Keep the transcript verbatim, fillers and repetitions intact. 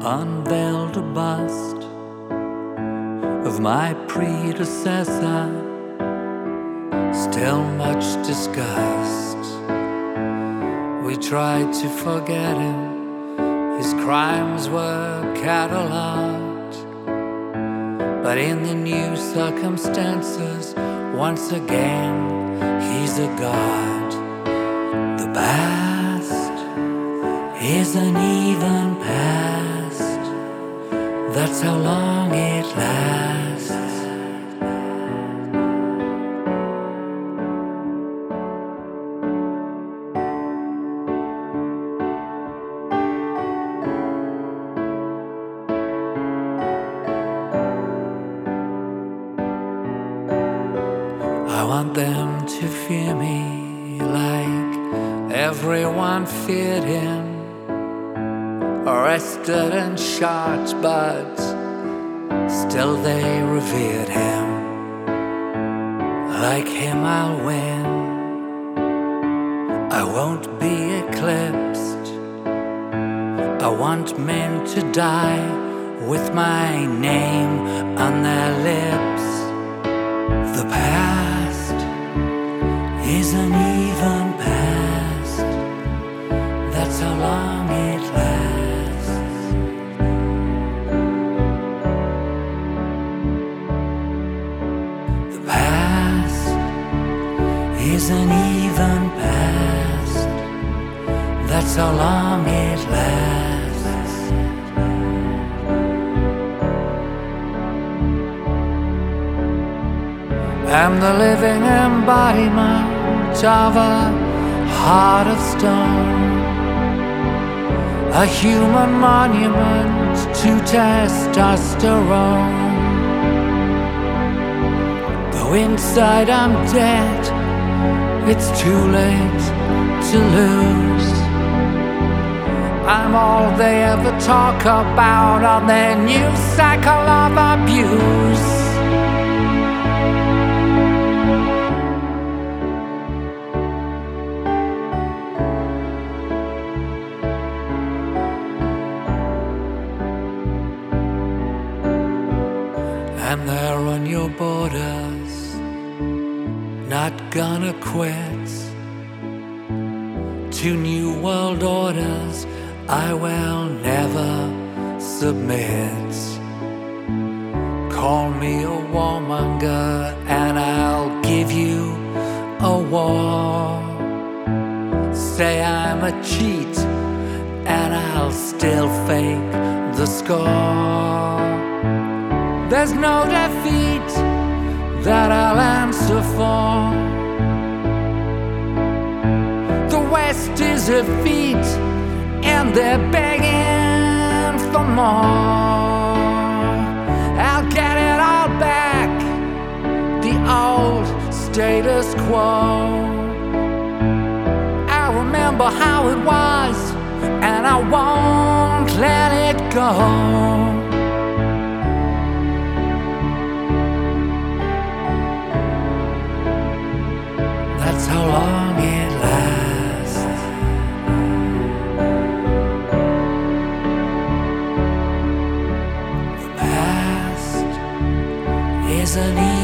unveiled a bust of my predecessor, still much disgust. We tried to forget him, his crimes were catalogued, but in the new circumstances, once again, he's a god. The past is an even past, that's how long it lasts. I want them to fear me like everyone feared him, arrested and shot, but still they revered him. Like him I'll win, I won't be eclipsed. I want men to die with my name on their lips. The past is an even past, that's how long it lasts. The past is an even past, that's how long it lasts. I'm the living embodiment of a heart of stone, a human monument to testosterone. Though inside I'm dead, it's too late to lose. I'm all they ever talk about on their new cycle of abuse. And they're on your borders, not gonna quit. To new world orders I will never submit. Call me a warmonger and I'll give you a war. Say I'm a cheat and I'll still fake the score. There's no defeat that I'll answer for. The West is a feat and they're begging for more. I'll get it all back, the old status quo. I remember how it was and I won't let it go. That's how long it lasts. The past is an